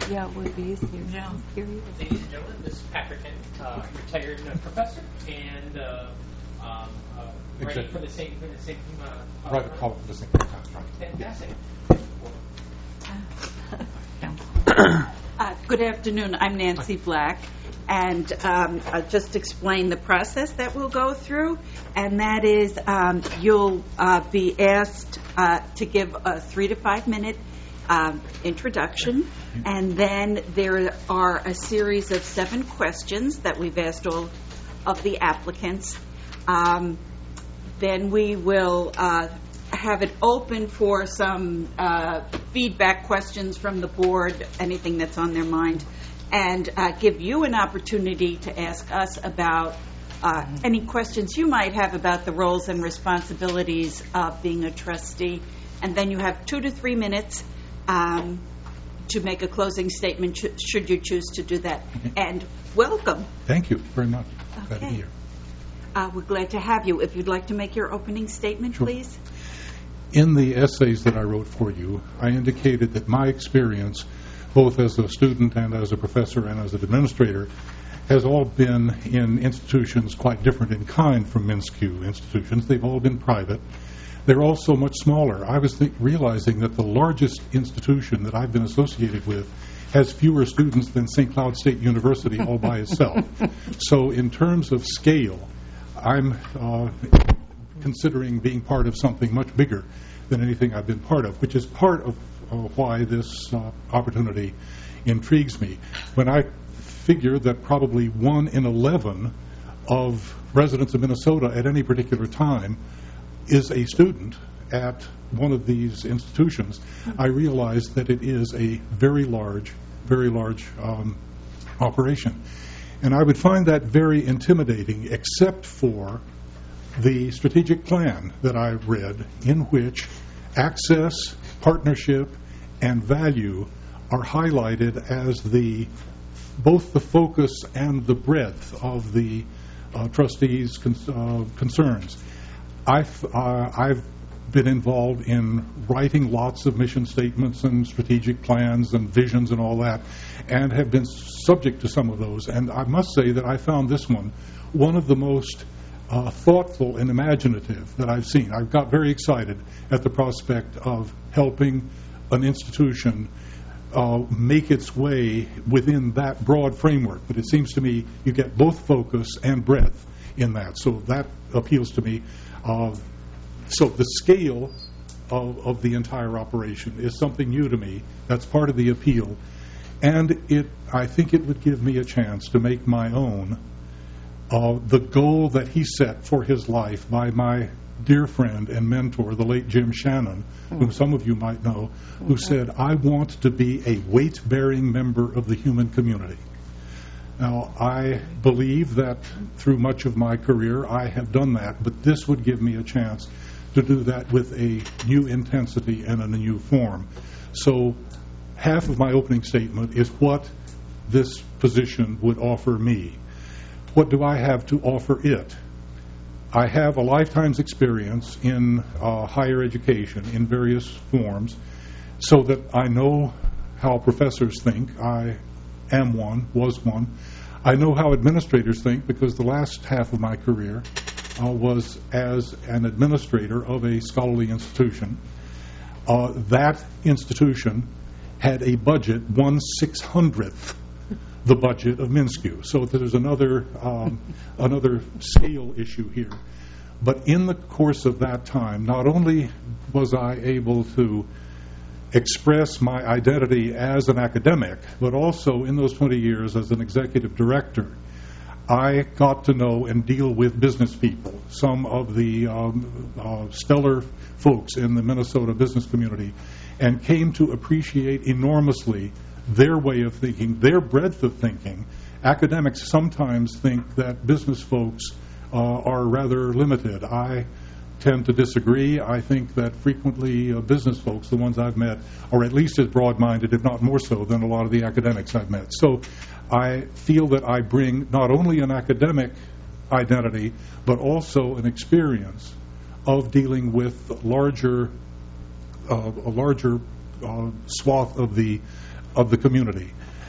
Yeah, it would be easier. Yeah. Period. Ladies and gentlemen, this is Patrick Kent, retired professor and writing for the same private column for the same time. Fantastic. Good afternoon. I'm Nancy Black, and I'll just explain the process that we'll go through, and that is you'll be asked to give a 3 to 5 minute introduction, and then there are a series of 7 questions that we've asked all of the applicants. Then we will have it open for some feedback questions from the board, anything that's on their mind, and give you an opportunity to ask us about any questions you might have about the roles and responsibilities of being a trustee. And then you have 2 to 3 minutes to make a closing statement should you choose to do that. And welcome. Thank you very much. Glad to be here. We're glad to have you. If you'd like to make your opening statement, Sure. please. In the essays that I wrote for you, I indicated that my experience, both as a student and as a professor and as an administrator, has all been in institutions quite different in kind from MnSCU institutions. They've all been private. They're also much smaller. I was realizing that the largest institution that I've been associated with has fewer students than St. Cloud State University all by itself. So in terms of scale, I'm considering being part of something much bigger than anything I've been part of, which is part of why this opportunity intrigues me. When I figure that probably 1 in 11 of residents of Minnesota at any particular time is a student at one of these institutions, I realize that it is a very large operation. And I would find that very intimidating, except for the strategic plan that I read, in which access, partnership, and value are highlighted as both the focus and the breadth of the trustees' concerns. I've been involved in writing lots of mission statements and strategic plans and visions and all that, and have been subject to some of those. And I must say that I found this one of the most thoughtful and imaginative that I've seen. I've got very excited at the prospect of helping an institution make its way within that broad framework. But it seems to me you get both focus and breadth in that. So that appeals to me. So the scale of the entire operation is something new to me. That's part of the appeal. And I think it would give me a chance to make my own the goal that he set for his life by my dear friend and mentor, the late Jim Shannon, whom some of you might know, who said, "I want to be a weight-bearing member of the human community." Now, I believe that through much of my career I have done that, but this would give me a chance to do that with a new intensity and in a new form. So half of my opening statement is what this position would offer me. What do I have to offer it? I have a lifetime's experience in higher education in various forms, so that I know how professors think. I am one, was one. I know how administrators think, because the last half of my career was as an administrator of a scholarly institution. That institution had a budget 1/600th the budget of MnSCU. So there's another scale issue here. But in the course of that time, not only was I able to express my identity as an academic, but also in those 20 years as an executive director, I got to know and deal with business people, some of the stellar folks in the Minnesota business community, and came to appreciate enormously their way of thinking, their breadth of thinking. Academics sometimes think that business folks are rather limited. I tend to disagree. I think that frequently business folks, the ones I've met, are at least as broad-minded, if not more so, than a lot of the academics I've met. So I feel that I bring not only an academic identity, but also an experience of dealing with a larger swath of the of the community.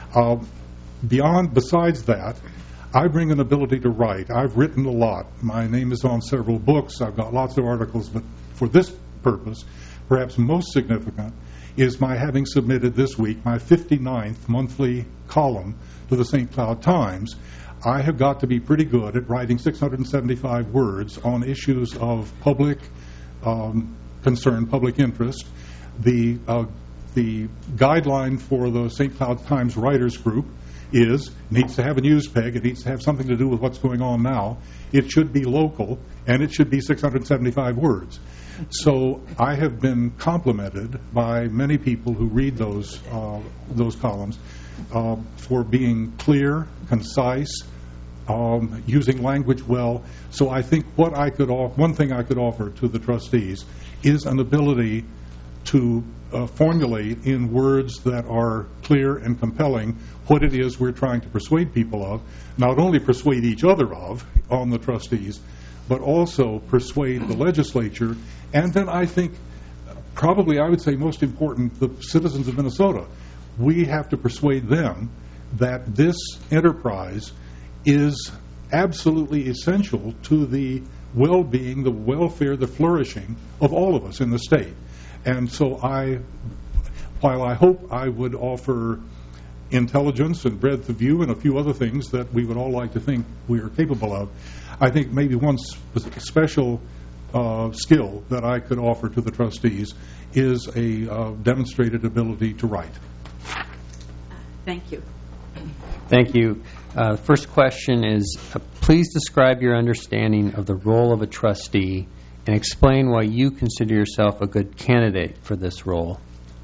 Besides that, I bring an ability to write. I've written a lot. My name is on several books. I've got lots of articles, but for this purpose, perhaps most significant is my having submitted this week my 59th monthly column to the St. Cloud Times. I have got to be pretty good at writing 675 words on issues of public concern, public interest. The guideline for the St. Cloud Times Writers Group needs to have a news peg. It needs to have something to do with what's going on now. It should be local, and it should be 675 words. So I have been complimented by many people who read those columns for being clear, concise, using language well. So I think one thing I could offer to the trustees is an ability to formulate in words that are clear and compelling what it is we're trying to persuade people of, not only persuade each other of on the trustees, but also persuade the legislature, and then I think probably I would say most important, the citizens of Minnesota. We have to persuade them that this enterprise is absolutely essential to the well-being, the welfare, the flourishing of all of us in the state. And so while I hope I would offer intelligence and breadth of view and a few other things that we would all like to think we are capable of, I think maybe one special skill that I could offer to the trustees is a demonstrated ability to write. Thank you. Thank you. First question is, please describe your understanding of the role of a trustee and explain why you consider yourself a good candidate for this role.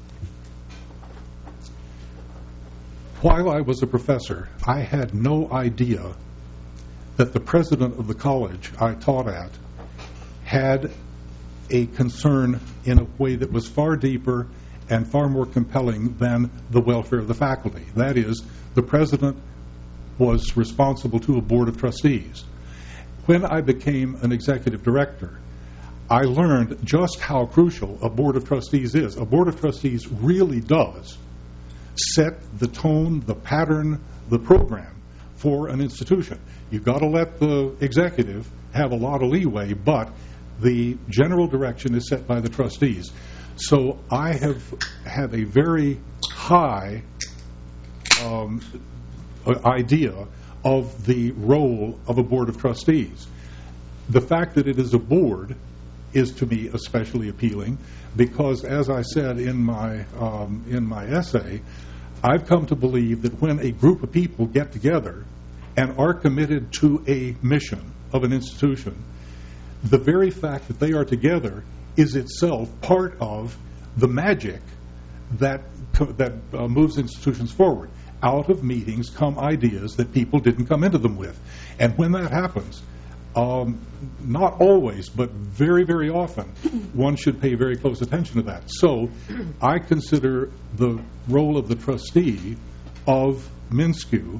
While I was a professor, I had no idea that the president of the college I taught at had a concern in a way that was far deeper and far more compelling than the welfare of the faculty. That is, the president was responsible to a board of trustees. When I became an executive director, I learned just how crucial a board of trustees is. A board of trustees really does set the tone, the pattern, the program for an institution. You've got to let the executive have a lot of leeway, but the general direction is set by the trustees. So I have a very high idea of the role of a board of trustees. The fact that it is a board is to me especially appealing because, as I said in my essay, I've come to believe that when a group of people get together and are committed to a mission of an institution, the very fact that they are together is itself part of the magic that moves institutions forward. Out of meetings come ideas that people didn't come into them with. And when that happens, not always, but very, very often, one should pay very close attention to that. So I consider the role of the trustee of MnSCU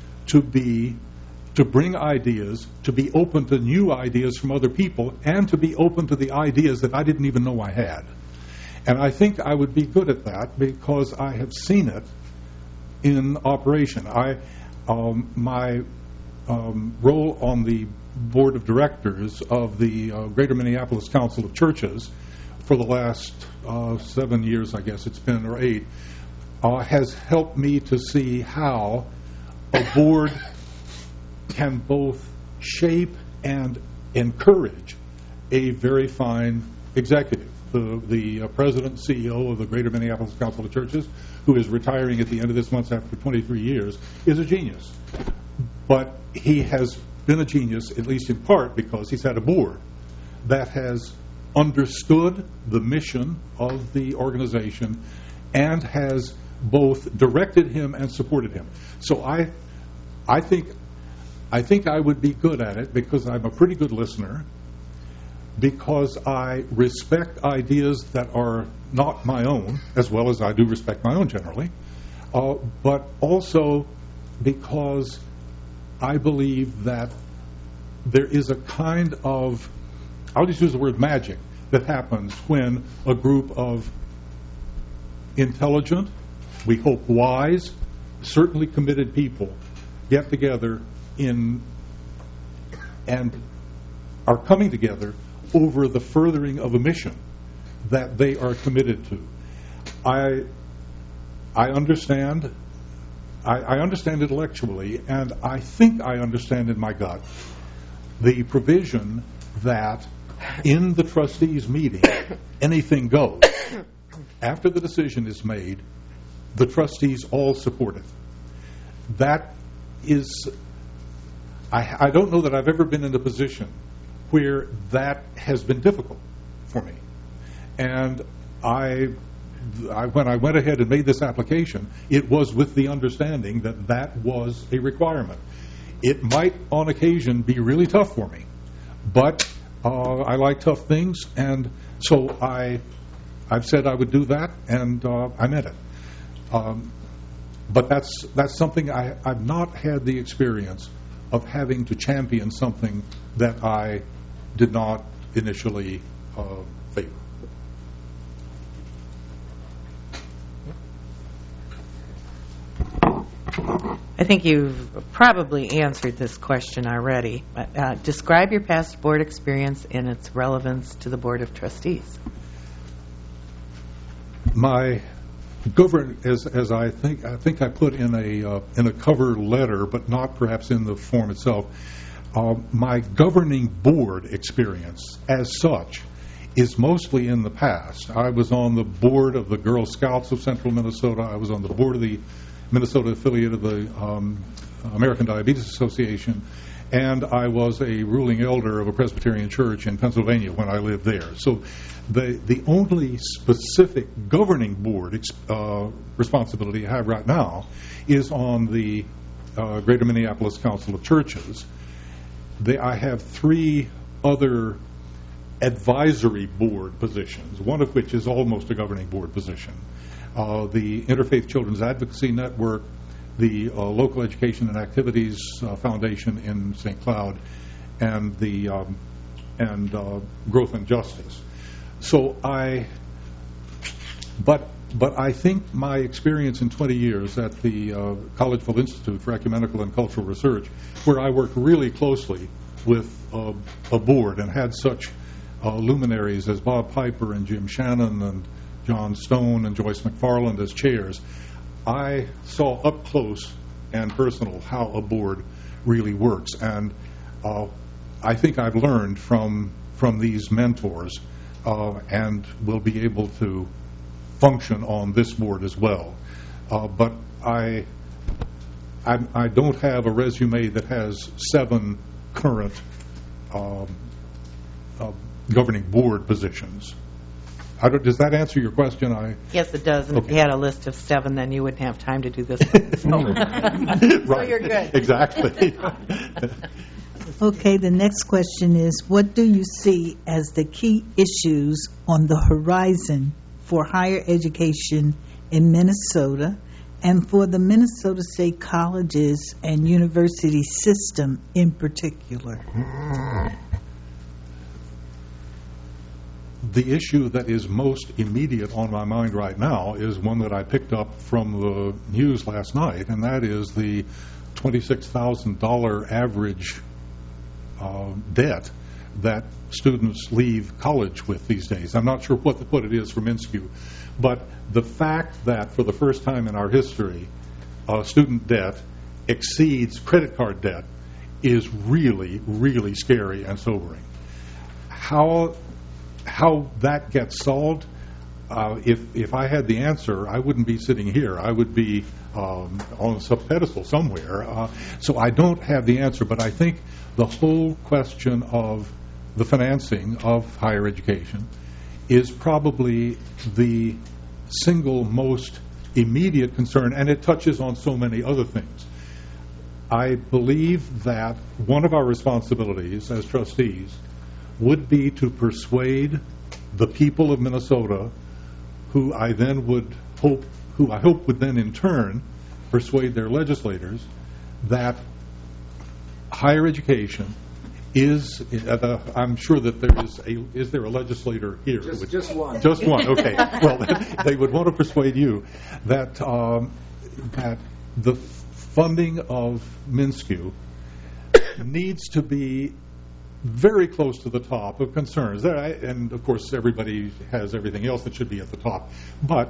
to bring ideas, to be open to new ideas from other people, and to be open to the ideas that I didn't even know I had. And I think I would be good at that because I have seen it in operation. My role on the board of directors of the Greater Minneapolis Council of Churches for the last 7 years, I guess it's been, or 8, has helped me to see how a board can both shape and encourage a very fine executive. The president and CEO of the Greater Minneapolis Council of Churches, who is retiring at the end of this month after 23 years, is a genius. But he has been a genius, at least in part, because he's had a board that has understood the mission of the organization and has both directed him and supported him. So I think I would be good at it because I'm a pretty good listener, because I respect ideas that are not my own, as well as I do respect my own generally, but also because I believe that there is a kind of, I'll just use the word magic, that happens when a group of intelligent, we hope wise, certainly committed people get together and are coming together over the furthering of a mission that they are committed to. I understand. I understand intellectually, and I think I understand in my gut the provision that in the trustees' meeting, anything goes. After the decision is made, the trustees all support it. That is, I don't know that I've ever been in a position where that has been difficult for me. And when I went ahead and made this application, it was with the understanding that that was a requirement. It might, on occasion, be really tough for me, but I like tough things, and so I've said I would do that, and I meant it. But that's something I've not had the experience of having to champion something that I did not initially favor. I think you've probably answered this question already. But, describe your past board experience and its relevance to the Board of Trustees. My as I think I put in a cover letter, but not perhaps in the form itself. My governing board experience, as such, is mostly in the past. I was on the board of the Girl Scouts of Central Minnesota. I was on the board of the Minnesota affiliate of the American Diabetes Association, and I was a ruling elder of a Presbyterian church in Pennsylvania when I lived there. So the only specific governing board responsibility I have right now is on the Greater Minneapolis Council of Churches. I have 3 other advisory board positions, one of which is almost a governing board position. The Interfaith Children's Advocacy Network, the Local Education and Activities Foundation in St. Cloud, and the Growth and Justice. So but I think my experience in 20 years at the Collegeville Institute for Ecumenical and Cultural Research, where I worked really closely with a board and had such luminaries as Bob Piper and Jim Shannon and John Stone and Joyce McFarland as chairs, I saw up close and personal how a board really works. And I think I've learned from these mentors and will be able to function on this board as well. But I don't have a resume that has 7 current governing board positions. Does that answer your question? Yes, it does. And Okay. if you had a list of 7, then you wouldn't have time to do this one. So, Right. so you're good. Exactly. Okay, the next question is, what do you see as the key issues on the horizon for higher education in Minnesota and for the Minnesota State Colleges and University system in particular? The issue that is most immediate on my mind right now is one that I picked up from the news last night, and that is the $26,000 average debt that students leave college with these days. I'm not sure what it is for MnSCU, but the fact that for the first time in our history, student debt exceeds credit card debt is really, really scary and sobering. How that gets solved, if I had the answer, I wouldn't be sitting here. I would be on some pedestal somewhere. So I don't have the answer, but I think the whole question of the financing of higher education is probably the single most immediate concern, and it touches on so many other things. I believe that one of our responsibilities as trustees would be to persuade the people of Minnesota, who I hope would then in turn persuade their legislators that higher education is, I'm sure that is there a legislator here? Just one. Just one, okay. Well, they would want to persuade you that that the funding of MnSCU needs to be very close to the top of concerns. And, of course, everybody has everything else that should be at the top. But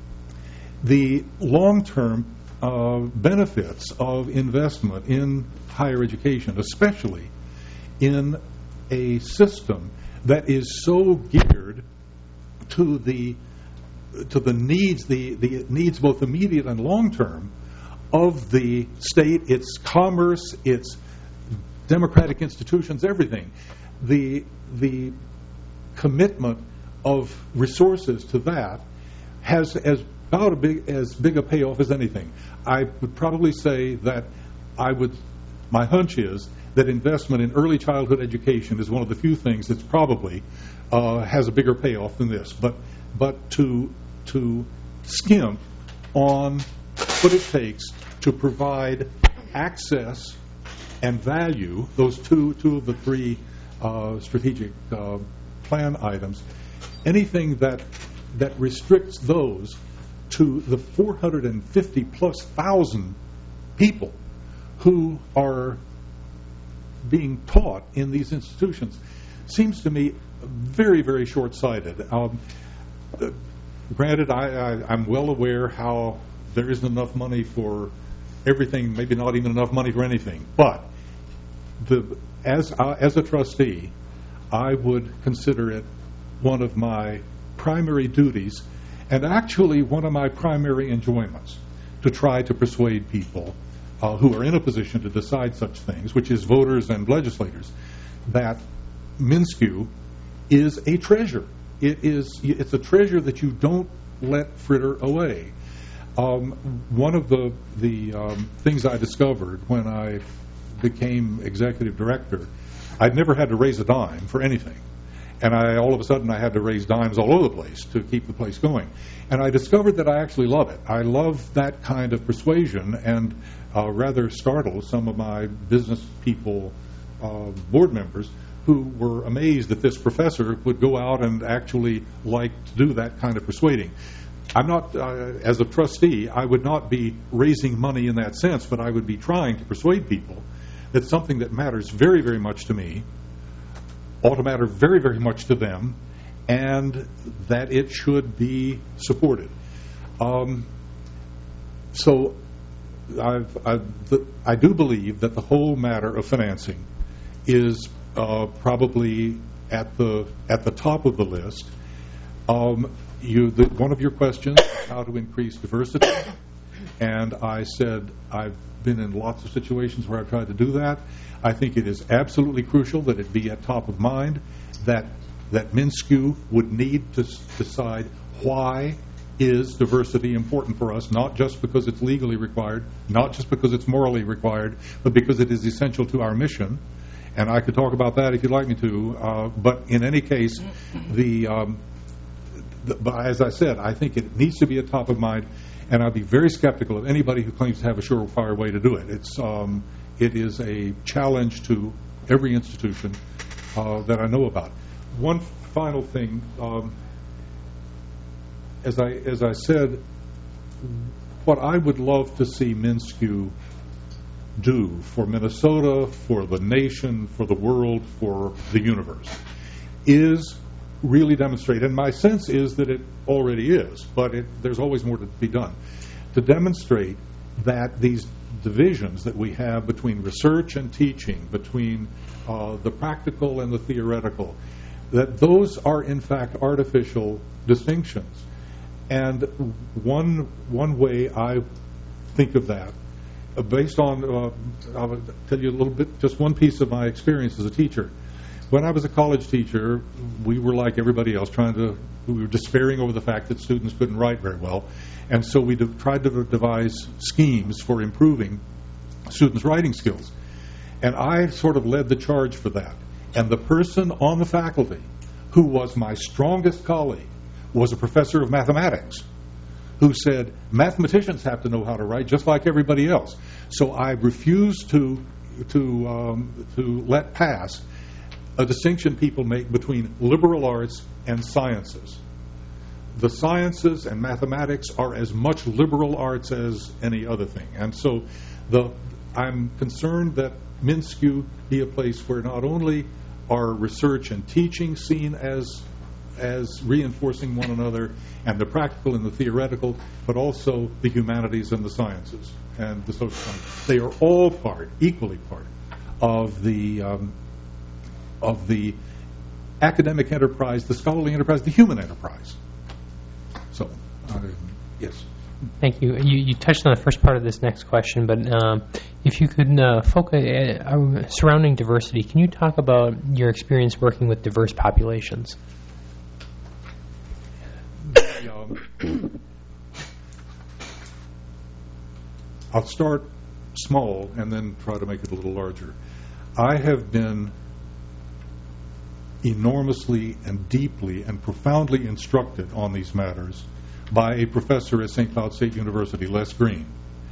the long-term benefits of investment in higher education, especially in a system that is so geared to the needs, the needs both immediate and long-term of the state, its commerce, its democratic institutions, everything. The commitment of resources to that has about as big a payoff as anything. I would probably say that my hunch is that investment in early childhood education is one of the few things that's probably has a bigger payoff than this. But to skimp on what it takes to provide access and value, those two of the three strategic plan items, anything that restricts those to the 450+ thousand people who are being taught in these institutions seems to me very, very short-sighted. Granted, I'm well aware how there isn't enough money for everything, maybe not even enough money for anything, but as a trustee, I would consider it one of my primary duties and actually one of my primary enjoyments to try to persuade people who are in a position to decide such things, which is voters and legislators, that MnSCU is a treasure. It's a treasure that you don't let fritter away. One of the things I discovered when I became executive director, I'd never had to raise a dime for anything. And all of a sudden I had to raise dimes all over the place to keep the place going. And I discovered that I actually love it. I love that kind of persuasion, and rather startled some of my business people, board members, who were amazed that this professor would go out and actually like to do that kind of persuading. I'm not, as a trustee, I would not be raising money in that sense, but I would be trying to persuade people that something that matters very, very much to me ought to matter very, very much to them, and that it should be supported. So I do believe that the whole matter of financing is probably at the top of the list. One of your questions is how to increase diversity, and I said I've been in lots of situations where I've tried to do that. I think it is absolutely crucial that it be at top of mind, that MnSCU would need to decide why is diversity important for us, not just because it's legally required, not just because it's morally required, but because it is essential to our mission. And I could talk about that if you'd like me to. But in any case, but as I said, I think it needs to be at top of mind, and I'd be very skeptical of anybody who claims to have a surefire way to do it. It is a challenge to every institution that I know about. One final thing, as I said, what I would love to see MnSCU do for Minnesota, for the nation, for the world, for the universe, is really demonstrate, and my sense is that it already is, but there's always more to be done, to demonstrate that these divisions that we have between research and teaching, between the practical and the theoretical, that those are in fact artificial distinctions. And one way I think of that, based on, I'll tell you a little bit, just one piece of my experience as a teacher. When I was a college teacher, we were like everybody else, we were despairing over the fact that students couldn't write very well. And so we tried to devise schemes for improving students' writing skills. And I sort of led the charge for that. And the person on the faculty who was my strongest colleague was a professor of mathematics who said, mathematicians have to know how to write just like everybody else. So I refused to let pass a distinction people make between liberal arts and sciences. The sciences and mathematics are as much liberal arts as any other thing. And so I'm concerned that MnSCU be a place where not only are research and teaching seen as reinforcing one another, and the practical and the theoretical, but also the humanities and the sciences and the social sciences. They are all equally part of the academic enterprise, the scholarly enterprise, the human enterprise. So, yes. Thank you. You touched on the first part of this next question, but if you could focus surrounding diversity, can you talk about your experience working with diverse populations? I'll start small and then try to make it a little larger. I have been enormously and deeply and profoundly instructed on these matters by a professor at St. Cloud State University, Les Green,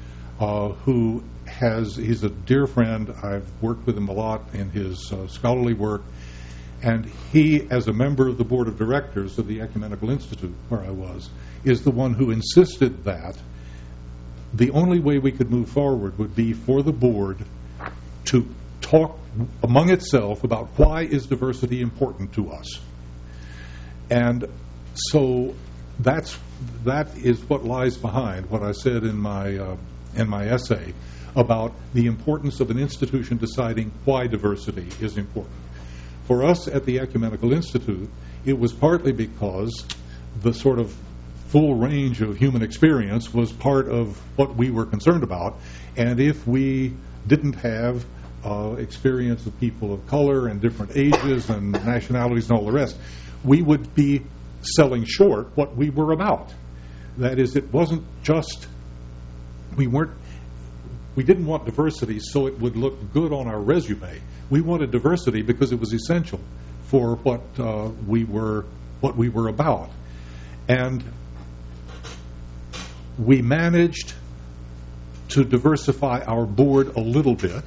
he's a dear friend. I've worked with him a lot in his scholarly work, and he, as a member of the board of directors of the Ecumenical Institute, where I was, is the one who insisted that the only way we could move forward would be for the board to talk among itself about why is diversity important to us. And so that is what lies behind what I said in my essay about the importance of an institution deciding why diversity is important. For us at the Ecumenical Institute, it was partly because the sort of full range of human experience was part of what we were concerned about, and if we didn't have experience of people of color and different ages and nationalities and all the rest, we would be selling short what we were about. That is, it wasn't just we didn't want diversity so it would look good on our resume. We wanted diversity because it was essential for what we were about. And we managed to diversify our board a little bit.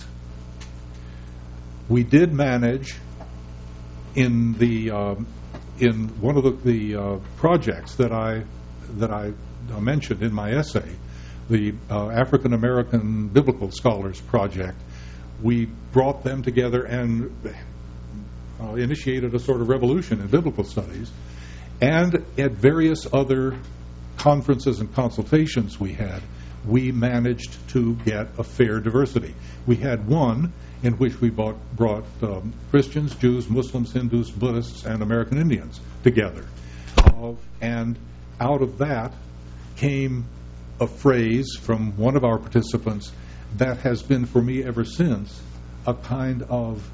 We did manage in one of the projects that I mentioned in my essay, the African American Biblical Scholars Project. We brought them together and initiated a sort of revolution in biblical studies. And at various other conferences and consultations we managed to get a fair diversity. We had one in which we brought Christians, Jews, Muslims, Hindus, Buddhists, and American Indians together. And out of that came a phrase from one of our participants that has been for me ever since a kind of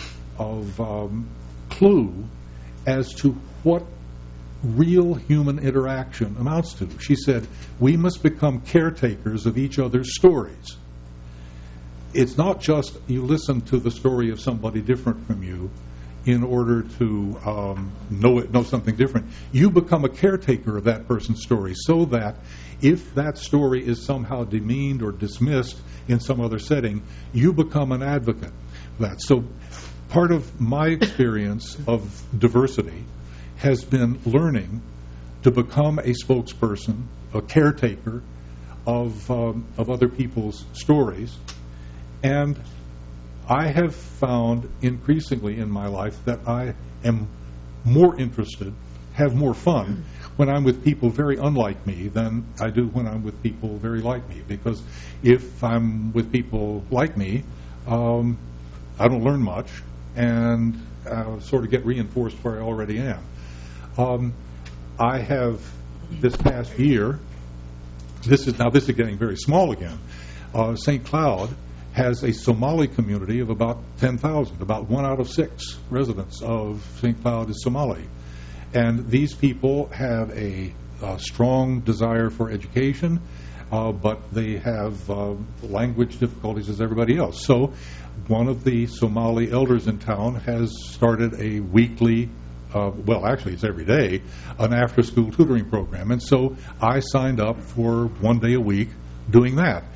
clue as to what real human interaction amounts to. She said, we must become caretakers of each other's stories. It's not just you listen to the story of somebody different from you in order to know something different. You become a caretaker of that person's story so that if that story is somehow demeaned or dismissed in some other setting, you become an advocate of that. So part of my experience of diversity has been learning to become a spokesperson, a caretaker of other people's stories. And I have found increasingly in my life that I am more interested, have more fun when I'm with people very unlike me than I do when I'm with people very like me. Because if I'm with people like me, I don't learn much and sort of get reinforced where I already am. I have this past year, this is getting very small again, St. Cloud has a Somali community of about 10,000. About 1 out of 6 residents of St. Cloud is Somali. And these people have a strong desire for education, but they have language difficulties as everybody else. So one of the Somali elders in town has started a weekly, well, actually it's every day, an after-school tutoring program. And so I signed up for 1 day a week doing that.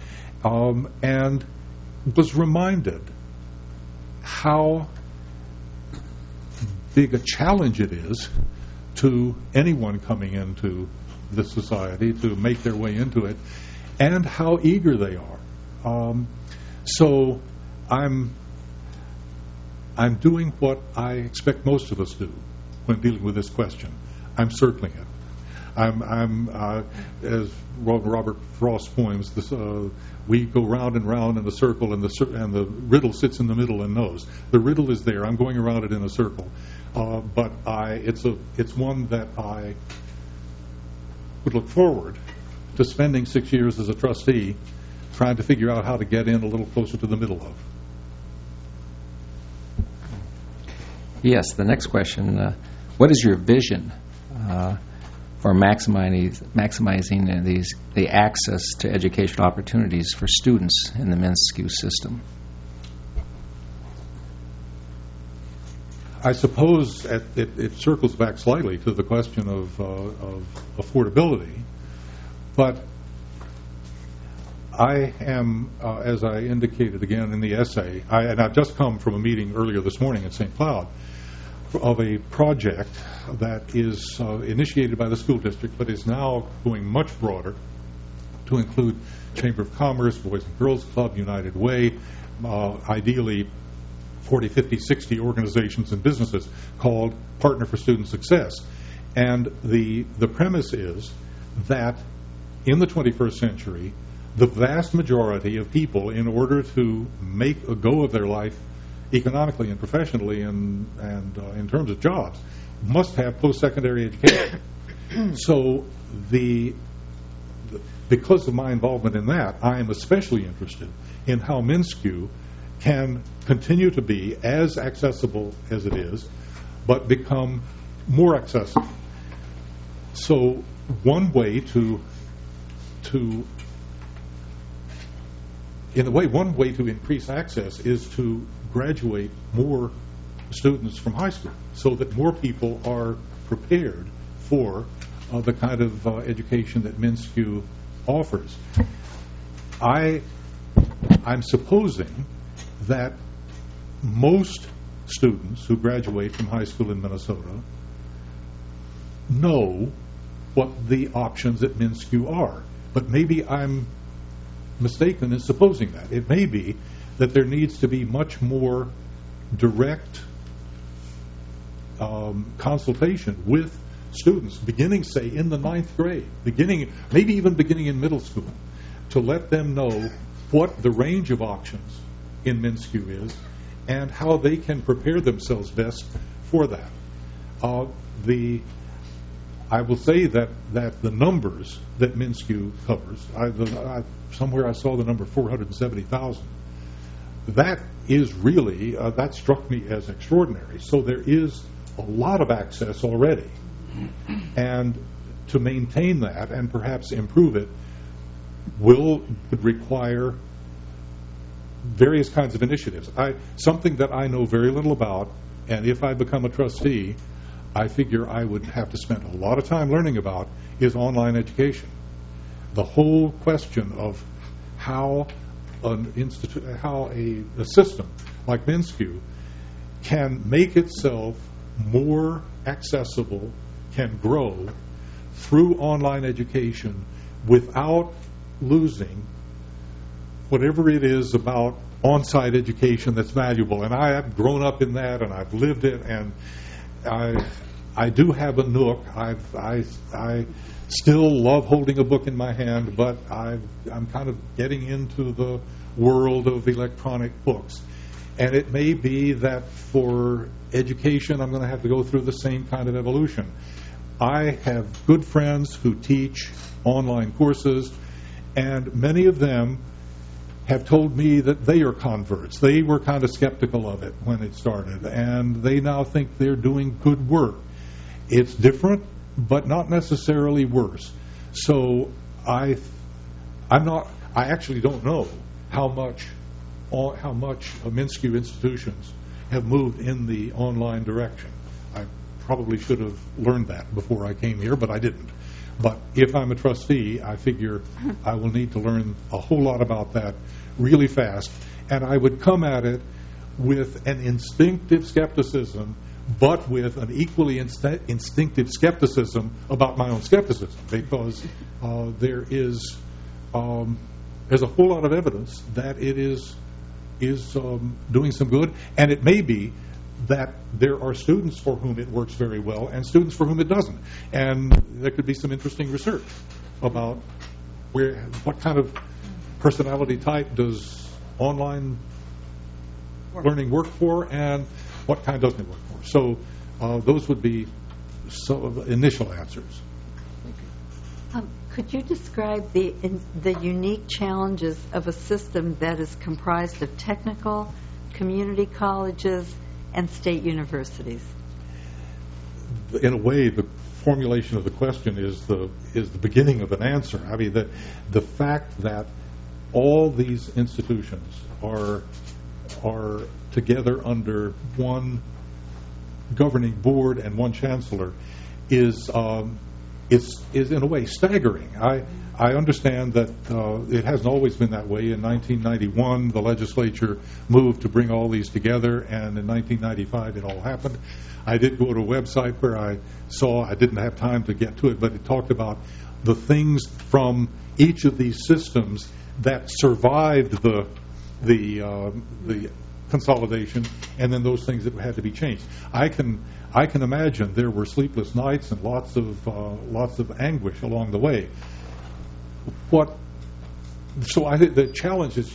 And was reminded how big a challenge it is to anyone coming into the society to make their way into it, and how eager they are. So I'm doing what I expect most of us do when dealing with this question. I'm circling it. I'm as Robert Frost's poems, we go round and round in a circle, and the riddle sits in the middle and knows. The riddle is there. I'm going around it in a circle, but it's one that I would look forward to spending 6 years as a trustee trying to figure out how to get in a little closer to the middle of. Yes, the next question, what is your vision for maximizing the access to educational opportunities for students in the MnSCU system? I suppose it circles back slightly to the question of affordability, but I am, as I indicated again in the essay, and I've just come from a meeting earlier this morning at St. Cloud of a project that is initiated by the school district, but is now going much broader to include Chamber of Commerce, Boys and Girls Club, United Way, ideally 40, 50, 60 organizations and businesses, called Partner for Student Success. And the premise is that in the 21st century, the vast majority of people, in order to make a go of their life economically and professionally and in terms of jobs, must have post-secondary education. So because of my involvement in that, I am especially interested in how MnSCU can continue to be as accessible as it is, but become more accessible. So one way to increase access is to graduate more students from high school so that more people are prepared for the kind of education that MnSCU offers. I'm supposing that most students who graduate from high school in Minnesota know what the options at MnSCU are. But maybe I'm mistaken in supposing that. It may be that there needs to be much more direct consultation with students, beginning, say, in the 9th grade, maybe even beginning in middle school, to let them know what the range of options in MnSCU is and how they can prepare themselves best for that. I will say that the numbers that MnSCU covers, somewhere I saw the number 470,000. That is really, that struck me as extraordinary. So there is a lot of access already. And to maintain that and perhaps improve it would require various kinds of initiatives. Something that I know very little about, and if I become a trustee, I figure I would have to spend a lot of time learning about, is online education. The whole question of how a system like MnSCU can make itself more accessible, can grow through online education without losing whatever it is about on-site education that's valuable. And I have grown up in that, and I've lived it, and I do have a nook. I still love holding a book in my hand, but I'm kind of getting into the world of electronic books. And it may be that for education, I'm going to have to go through the same kind of evolution. I have good friends who teach online courses, and many of them have told me that they are converts. They were kind of skeptical of it when it started, and they now think they're doing good work. It's different, but not necessarily worse. So I actually don't know how much MnSCU institutions have moved in the online direction. I probably should have learned that before I came here, but I didn't. But if I'm a trustee, I figure I will need to learn a whole lot about that really fast. And I would come at it with an instinctive skepticism, but with an equally instinctive skepticism about my own skepticism, because there's a whole lot of evidence that it is doing some good, and it may be that there are students for whom it works very well and students for whom it doesn't. And there could be some interesting research about what kind of personality type does online learning work for and what kind doesn't it work for. So those would be some of the initial answers. Could you describe the unique challenges of a system that is comprised of technical, community colleges, and state universities? In a way, the formulation of the question is the beginning of an answer. I mean, the fact that all these institutions are together under one governing board and one chancellor is in a way staggering. I understand that it hasn't always been that way. In 1991, the legislature moved to bring all these together, and in 1995 it all happened. I did go to a website where I didn't have time to get to it, but it talked about the things from each of these systems that survived the consolidation, and then those things that had to be changed. I can imagine there were sleepless nights and lots of anguish along the way. So I think the challenge is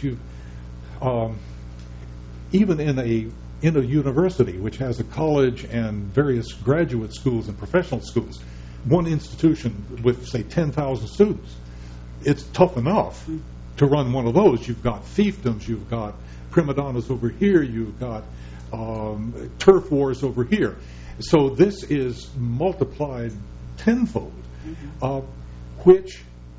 even in a university which has a college and various graduate schools and professional schools, one institution with say 10,000 students, it's tough enough to run one of those. You've got fiefdoms, you've got prima donnas over here, you've got turf wars over here. So this is multiplied tenfold, which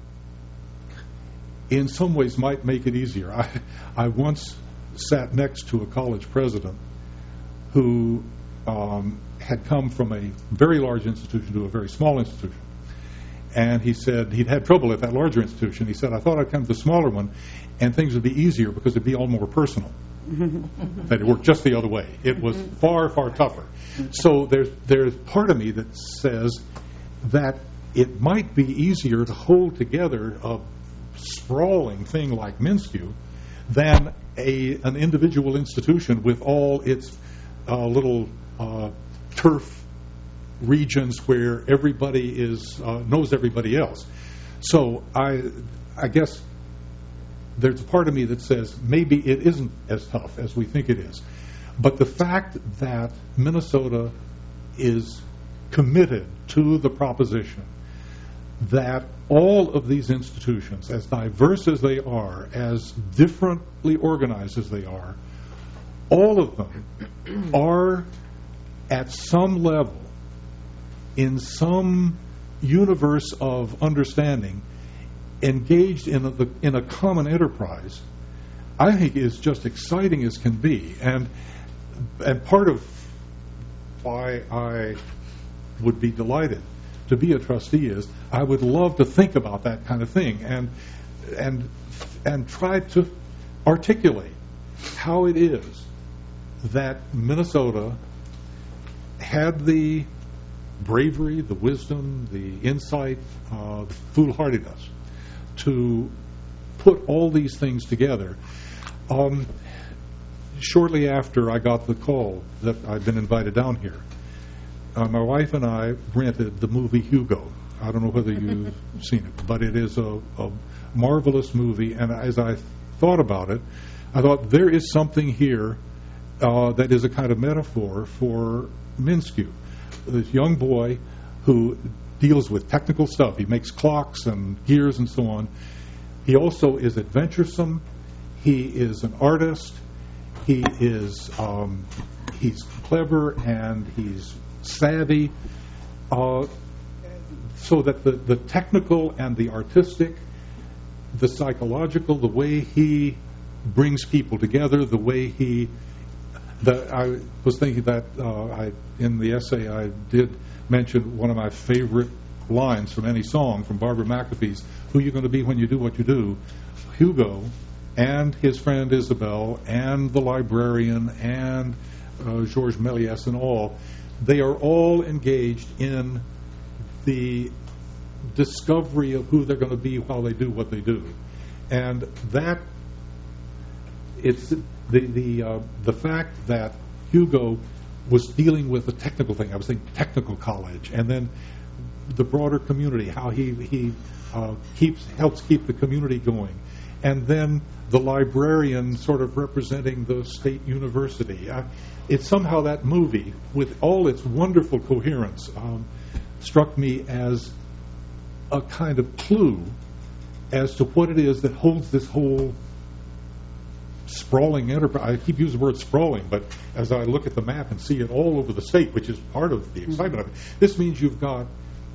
in some ways might make it easier. I once sat next to a college president who had come from a very large institution to a very small institution. And he said he'd had trouble at that larger institution. He said, I thought I'd come to the smaller one and things would be easier because it'd be all more personal. That it worked just the other way. It was far, far tougher. So there's part of me that says that it might be easier to hold together a sprawling thing like MnSCU than an individual institution with all its little turf regions where everybody knows everybody else. So I guess there's a part of me that says maybe it isn't as tough as we think it is. But the fact that Minnesota is committed to the proposition that all of these institutions, as diverse as they are, as differently organized as they are, all of them are at some level in some universe of understanding engaged in a common enterprise, I think is just exciting as can be. And part of why I would be delighted to be a trustee is I would love to think about that kind of thing and try to articulate how it is that Minnesota had the bravery, the wisdom, the insight, the foolhardiness to put all these things together. Shortly after I got the call that I'd been invited down here, my wife and I rented the movie Hugo. I don't know whether you've seen it, but it is a marvelous movie. And as I thought about it, I thought there is something here that is a kind of metaphor for MnSCU. This young boy who deals with technical stuff. He makes clocks and gears and so on. He also is adventuresome. He is an artist. He is he's clever and he's savvy. So that the technical and the artistic, the psychological, the way he brings people together, the way I was thinking that in the essay I did mention one of my favorite lines from any song from Barbara McAfee's "Who You Going to Be When You Do What You Do." Hugo and his friend Isabel and the librarian and Georges Méliès and all they are all engaged in the discovery of who they're going to be while they do what they do. And that, it's the fact that Hugo was dealing with the technical thing. I was thinking technical college, and then the broader community, how he helps keep the community going, and then the librarian sort of representing the state university. It's somehow that movie, with all its wonderful coherence, struck me as a kind of clue as to what it is that holds this whole sprawling enterprise. I keep using the word sprawling, but as I look at the map and see it all over the state, which is part of the excitement of it, this means you've got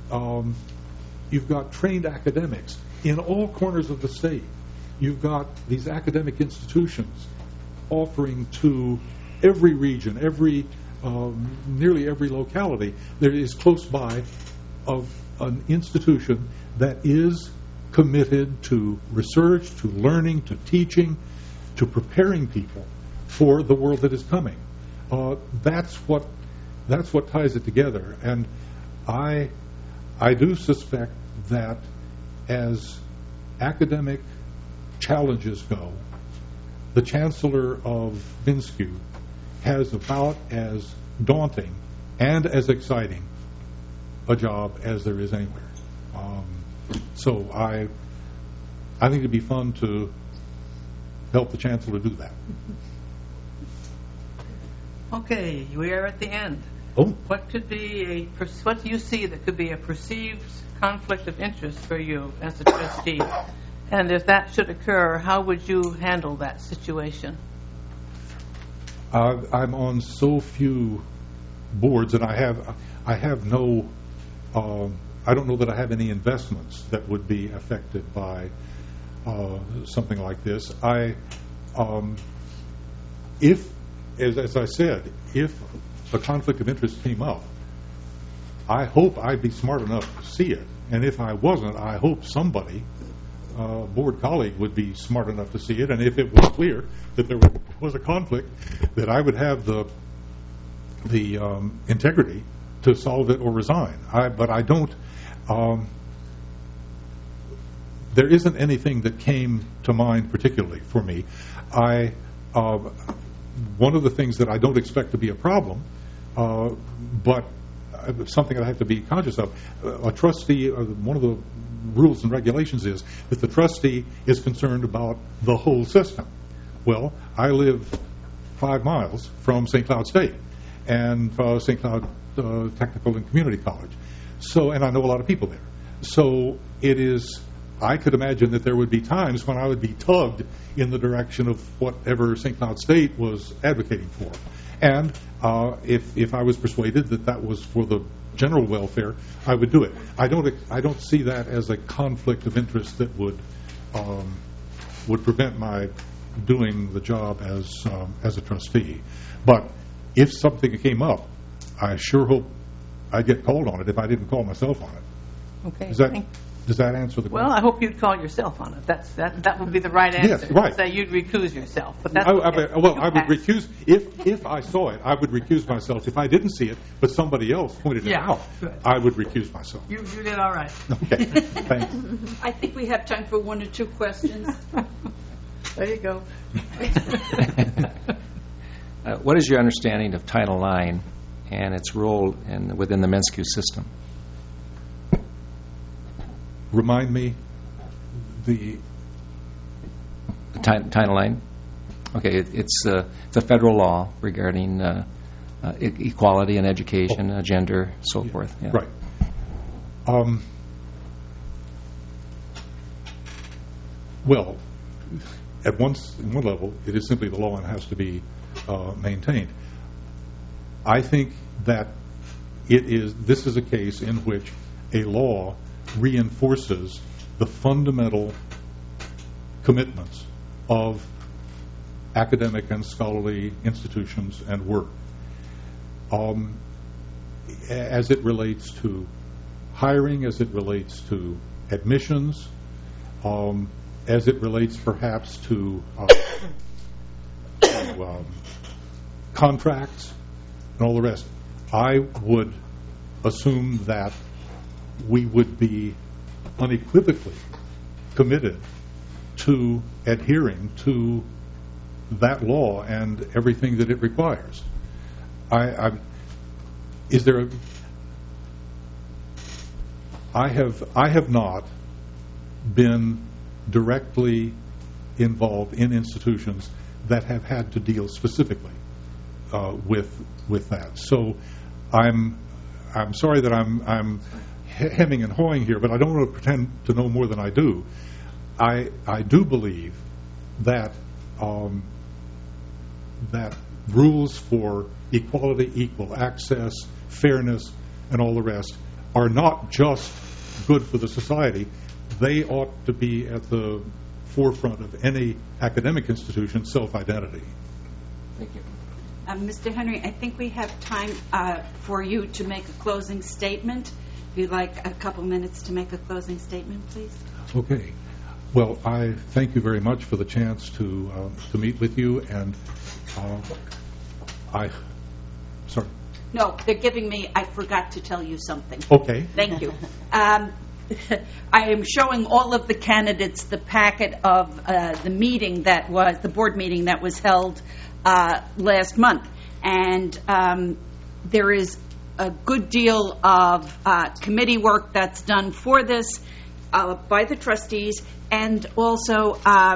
trained academics in all corners of the state. You've got these academic institutions offering to every region, nearly every locality there is close by of an institution that is committed to research, to learning, to teaching, to preparing people for the world that is coming. That's what ties it together. And I do suspect that as academic challenges go, the Chancellor of MnSCU has about as daunting and as exciting a job as there is anywhere. So I think it'd be fun to help the Chancellor do that. Okay, we are at the end. Oh. What do you see that could be a perceived conflict of interest for you as a trustee? And if that should occur, how would you handle that situation? I'm on so few boards, and I have no. I don't know that I have any investments that would be affected by something like this. If, as I said, if a conflict of interest came up, I hope I'd be smart enough to see it. And if I wasn't, I hope somebody, a board colleague, would be smart enough to see it. And if it was clear that there was a conflict, that I would have the integrity to solve it or resign. But I don't. There isn't anything that came to mind particularly for me. One of the things that I don't expect to be a problem, but something that I have to be conscious of, a trustee, one of the rules and regulations is that the trustee is concerned about the whole system. Well, I live 5 miles from St. Cloud State and St. Cloud Technical and Community College. And I know a lot of people there. So I could imagine that there would be times when I would be tugged in the direction of whatever St. Cloud State was advocating for. And if I was persuaded that that was for the general welfare, I would do it. I don't see that as a conflict of interest that would prevent my doing the job as a trustee. But if something came up, I sure hope I'd get called on it if I didn't call myself on it. Okay. Does that answer the question? Well, I hope you'd call yourself on it. That would be the right answer. Yes, right. Say you'd recuse yourself. But that's I would recuse if I saw it. I would recuse myself. If I didn't see it, but somebody else pointed it out, good. I would recuse myself. You did all right. Okay, thanks. I think we have time for 1 or 2 questions. There you go. What is your understanding of Title IX and its role within the MnSCU system? Remind me the Title IX? Okay, it's a federal law regarding equality in education, gender, so forth. Yeah. Right. Well, in one level, it is simply the law and has to be maintained. I think that this is a case in which a law reinforces the fundamental commitments of academic and scholarly institutions and work as it relates to hiring, as it relates to admissions, as it relates perhaps to contracts and all the rest. I would assume that we would be unequivocally committed to adhering to that law and everything that it requires. I have not been directly involved in institutions that have had to deal specifically with that. So I'm sorry that I'm hemming and hawing here, but I don't want to pretend to know more than I do. I do believe that that rules for equality, equal access, fairness, and all the rest are not just good for the society. They ought to be at the forefront of any academic institution's self-identity. Thank you. Mr. Henry, I think we have time for you to make a closing statement. If you'd like a couple minutes to make a closing statement, please. Okay. Well, I thank you very much for the chance to meet with you, and sorry. No, they're giving me, I forgot to tell you something. Okay. Thank you. I am showing all of the candidates the packet of the board meeting that was held last month. And there is a good deal of committee work that's done for this by the trustees, and also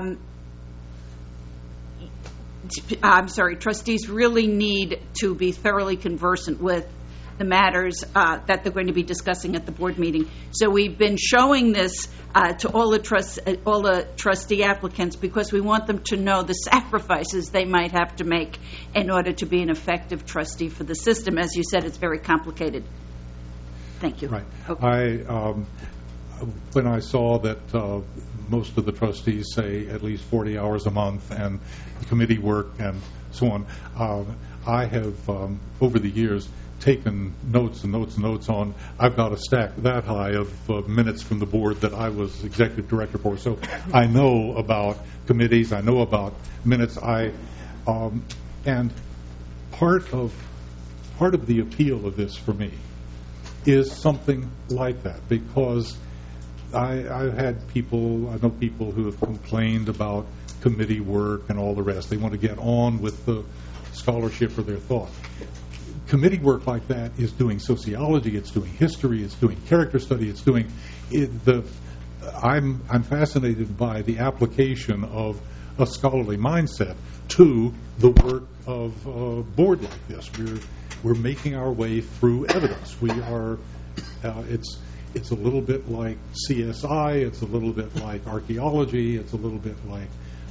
trustees really need to be thoroughly conversant with the matters that they're going to be discussing at the board meeting. So we've been showing this to all the trustee applicants because we want them to know the sacrifices they might have to make in order to be an effective trustee for the system. As you said, it's very complicated. Thank you. Right. Okay. When I saw that most of the trustees say at least 40 hours a month and committee work and so on, I have, over the years, taken notes and notes and notes on. I've got a stack that high of minutes from the board that I was executive director for. So I know about committees. I know about minutes. And part of the appeal of this for me is something like that, because I've had people, I know people who have complained about committee work and all the rest. They want to get on with the scholarship or their thought. Committee work like that is doing sociology, it's doing history, it's doing character study, it's doing I'm fascinated by the application of a scholarly mindset to the work of a board like this. We're making our way through evidence. We are it's a little bit like CSI, it's a little bit like archaeology, it's a little bit like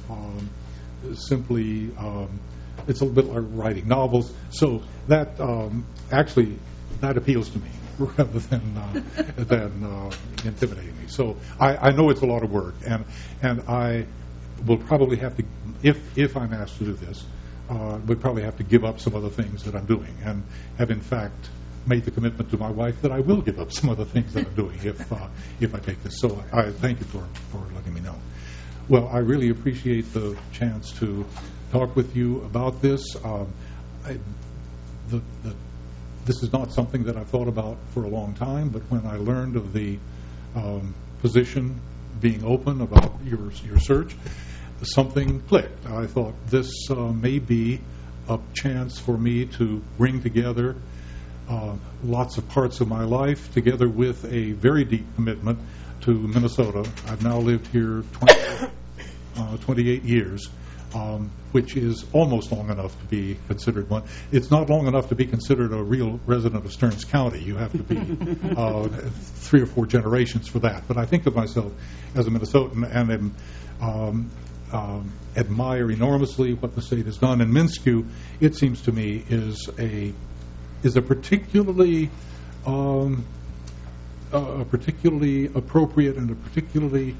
simply it's a little bit like writing novels. So that actually that appeals to me rather than intimidating me. So I know it's a lot of work, and I will probably have to, if I'm asked to do this, would probably have to give up some other things that I'm doing, and have in fact made the commitment to my wife that I will give up some other things that I'm doing if I take this. So I thank you for letting me know. Well, I really appreciate the chance to talk with you about this. This is not something that I've thought about for a long time, but when I learned of the position being open about your search, something clicked. I thought this may be a chance for me to bring together lots of parts of my life together with a very deep commitment to Minnesota. I've now lived here 28 years, which is almost long enough to be considered one. It's not long enough to be considered a real resident of Stearns County. You have to be 3 or 4 generations for that. But I think of myself as a Minnesotan and am admire enormously what the state has done. And MnSCU, it seems to me, is a particularly appropriate and a particularly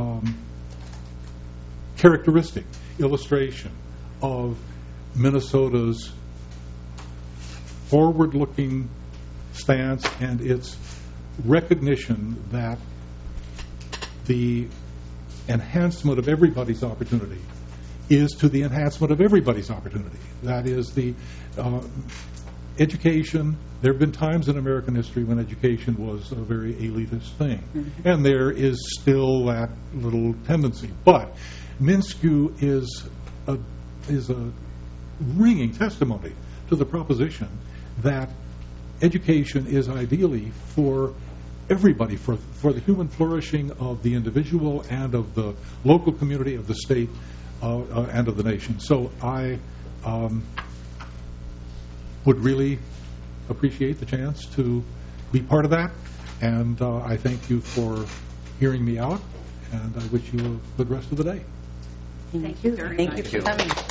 characteristic illustration of Minnesota's forward-looking stance and its recognition that the enhancement of everybody's opportunity is to the enhancement of everybody's opportunity. That is, education, there have been times in American history when education was a very elitist thing. And there is still that little tendency. But MnSCU is a ringing testimony to the proposition that education is ideally for everybody, for the human flourishing of the individual and of the local community, of the state, and of the nation. So I would really appreciate the chance to be part of that, and I thank you for hearing me out, and I wish you a good rest of the day. Thank you very much. Thank you for coming.